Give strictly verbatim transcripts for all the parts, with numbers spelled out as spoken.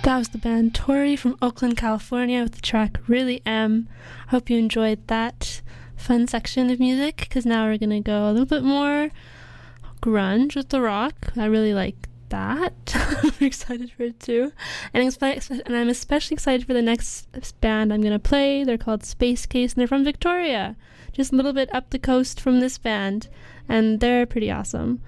That was the band Tori from Oakland, California with the track Really Am. I hope you enjoyed that fun section of music, because now we're going to go a little bit more grunge with the rock. I really like that. I'm excited for it too. And, expe- and I'm especially excited for the next band I'm going to play. They're called Space Case, and they're from Victoria, just a little bit up the coast from this band, and they're pretty awesome.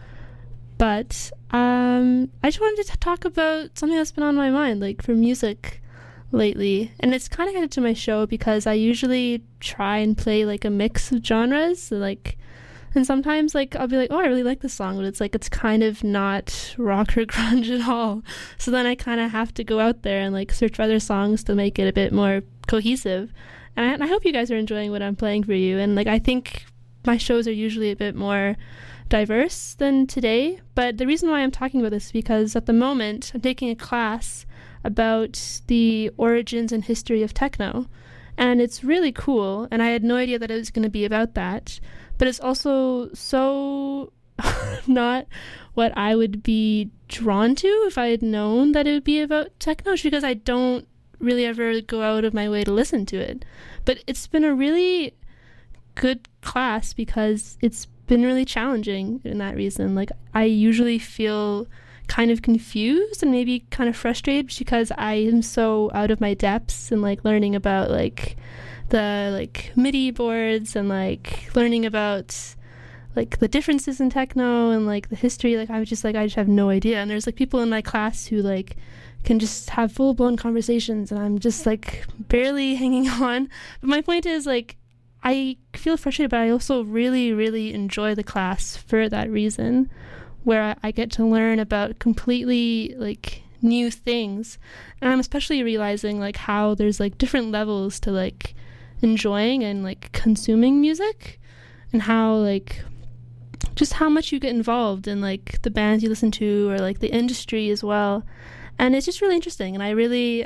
But um, I just wanted to talk about something that's been on my mind, like for music lately. And it's kind of headed to my show because I usually try and play like a mix of genres. So, like, and sometimes like I'll be like, oh, I really like this song, but it's like it's kind of not rock or grunge at all. So then I kind of have to go out there and like search for other songs to make it a bit more cohesive. And I, and I hope you guys are enjoying what I'm playing for you. And like I think my shows are usually a bit more diverse than today, but the reason why I'm talking about this is because at the moment I'm taking a class about the origins and history of techno, and it's really cool, and I had no idea that it was going to be about that, but it's also so not what I would be drawn to if I had known that it would be about techno, because I don't really ever go out of my way to listen to it. But it's been a really good class because it's been really challenging in that reason. Like I usually feel kind of confused and maybe kind of frustrated because I am so out of my depths and like learning about like the like MIDI boards and like learning about like the differences in techno and like the history. Like I'm just like I just have no idea, and there's like people in my class who like can just have full-blown conversations, and I'm just like barely hanging on. But my point is like I feel frustrated, but I also really, really enjoy the class for that reason, where I get to learn about completely like new things. And I'm especially realizing like how there's like different levels to like enjoying and like consuming music, and how like just how much you get involved in like the bands you listen to or like the industry as well. And it's just really interesting, and I really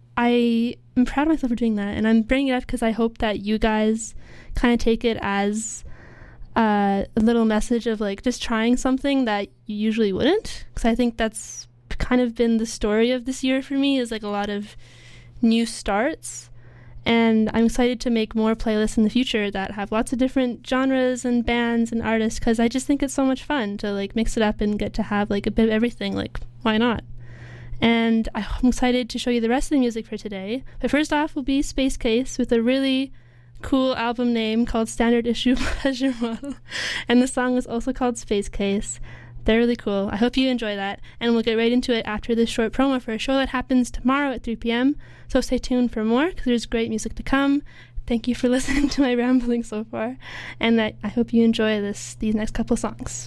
I am proud of myself for doing that, and I'm bringing it up because I hope that you guys kind of take it as uh, a little message of like just trying something that you usually wouldn't, because I think that's kind of been the story of this year for me, is like a lot of new starts. And I'm excited to make more playlists in the future that have lots of different genres and bands and artists, because I just think it's so much fun to like mix it up and get to have like a bit of everything. Like, why not? And I'm excited to show you the rest of the music for today. But first off will be Space Case with a really cool album name called Standard Issue Pleasure Model. And the song is also called Space Case. They're really cool. I hope you enjoy that. And we'll get right into it after this short promo for a show that happens tomorrow at three p.m. So stay tuned for more, because there's great music to come. Thank you for listening to my rambling so far. And that I hope you enjoy this these next couple songs.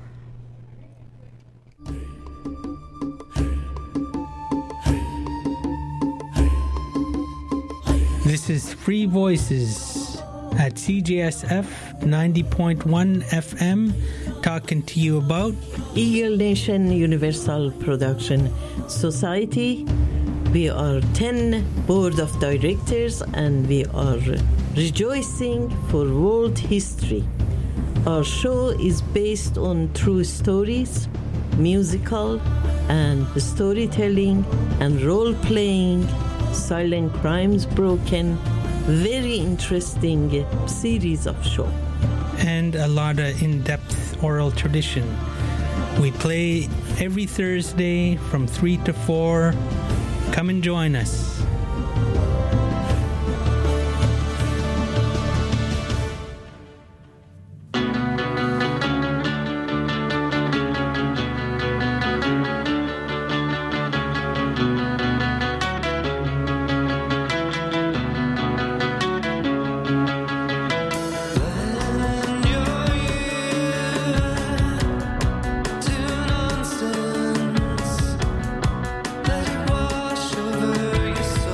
This is Free Voices at C J S F ninety point one F M, talking to you about Eagle Nation Universal Production Society. We are ten board of directors, and we are rejoicing for world history. Our show is based on true stories, musical and storytelling and role-playing, Silent Crimes Broken, very interesting series of show. And a lot of in-depth oral tradition. We play every Thursday from three to four. Come and join us. Let it wash over your soul.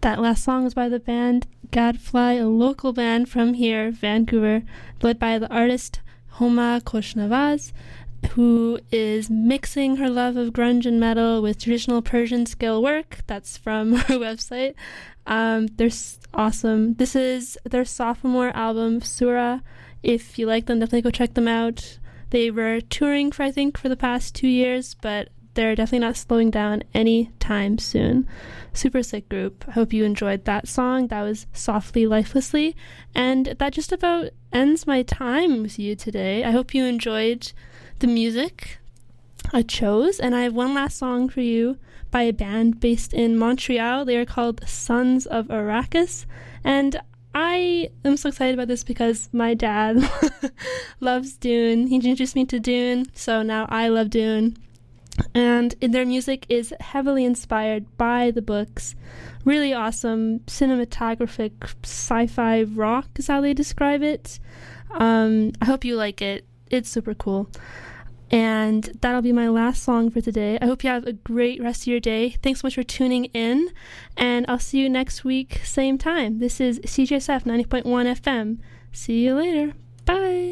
That last song was by the band Gadfly, a local band from here, Vancouver, led by the artist Homa Koshnavaz, who is mixing her love of grunge and metal with traditional Persian scale work. That's from her website. Um, they're s- awesome. This is their sophomore album, Surah. If you like them, definitely go check them out. They were touring for, I think, for the past two years, but they're definitely not slowing down anytime soon. Super sick group. I hope you enjoyed that song. That was Softly Lifelessly. And that just about ends my time with you today. I hope you enjoyed the music I chose. And I have one last song for you by a band based in Montreal. They are called Sons of Arrakis. And I am so excited about this because my dad loves Dune. He introduced me to Dune, so now I love Dune. And their music is heavily inspired by the books. Really awesome cinematographic sci-fi rock is how they describe it. Um, I hope you like it. It's super cool. And that'll be my last song for today. I hope you have a great rest of your day. Thanks so much for tuning in. And I'll see you next week, same time. This is C J S F ninety point one F M. See you later. Bye.